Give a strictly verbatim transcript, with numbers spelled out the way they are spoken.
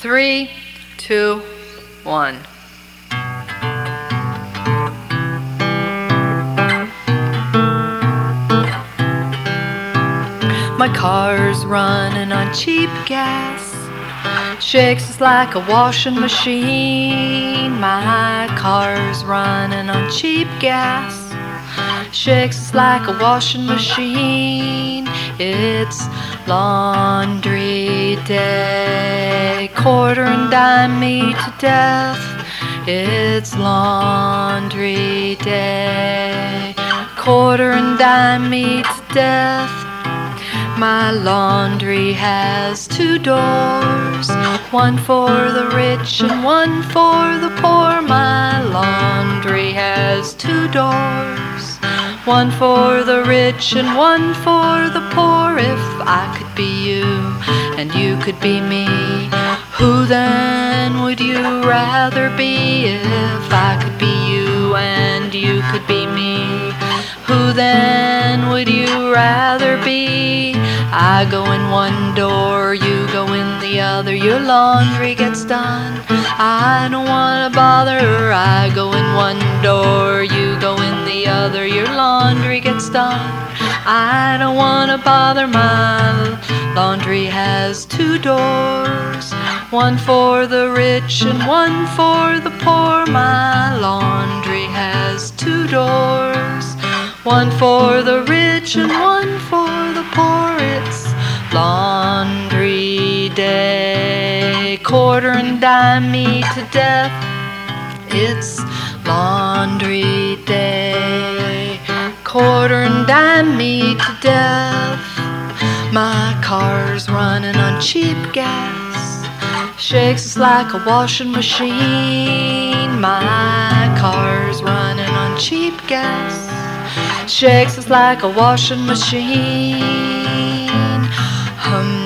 Three, two, one. My car's running on cheap gas, shakes just like a washing machine. My car's running on cheap gas, shakes just like a washing machine. It's laundry day, quarter and dime me to death. It's laundry day, quarter and dime me to death. My laundry has two doors, one for the rich and one for the poor. My laundry has two doors, one for the rich and one for the poor. If I could be you and you could be me, who then would you rather be? If I could be you and you could be me, who then would you rather be? I go in one door, you go in the other, your laundry gets done, I don't wanna bother. I go in one door, you go in the other, your laundry gets done, I don't wanna bother. My laundry has two doors, one for the rich and one for the poor. My laundry has two doors, one for the rich and one for the poor. It's laundry day, quarter and dime me to death. It's laundry day, quarter and dime me to death. My car's running on cheap gas, shakes just like a washing machine. My car's running on cheap gas, shakes just like a washing machine. Hum.